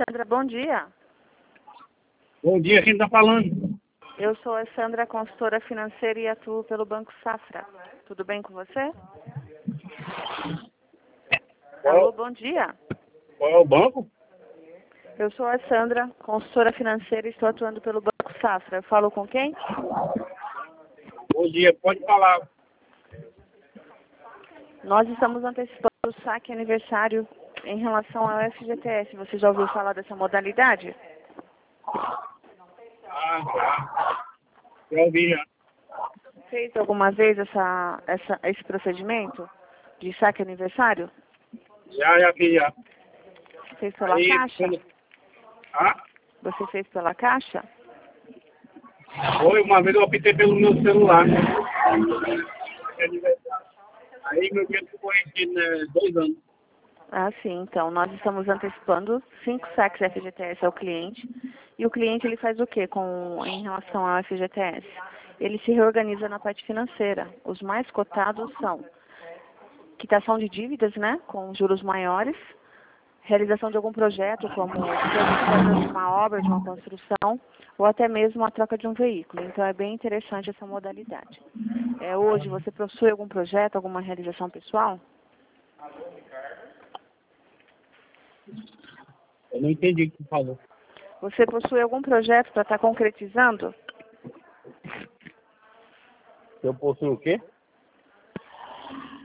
Sandra, bom dia. Bom dia, quem está falando? Eu sou a Sandra, consultora financeira e atuo pelo Banco Safra. Tudo bem com você? Alô, bom dia. Qual é o banco? Eu sou a Sandra, consultora financeira e estou atuando pelo Banco Safra. Eu falo com quem? Bom dia, pode falar. Nós estamos antecipando o saque aniversário em relação ao FGTS. Você já ouviu falar dessa modalidade? Já. Já ouvi já. Fez alguma vez esse procedimento de saque aniversário? Já fiz já. Fez pela Aí, Caixa? Ah, Você fez pela Caixa? foi uma vez eu optei pelo meu celular. Aí meu dinheiro ficou em 2 anos. Ah, sim. Então, nós estamos antecipando 5 saques FGTS ao cliente. E o cliente, ele faz o quê em relação ao FGTS? Ele se reorganiza na parte financeira. Os mais cotados são quitação de dívidas, né, com juros maiores, realização de algum projeto, como despesas de uma obra, de uma construção, ou até mesmo a troca de um veículo. Então, é bem interessante essa modalidade. Hoje, você possui algum projeto, alguma realização pessoal? Eu não entendi o que você falou. Você possui algum projeto para estar concretizando? Eu possuo o quê?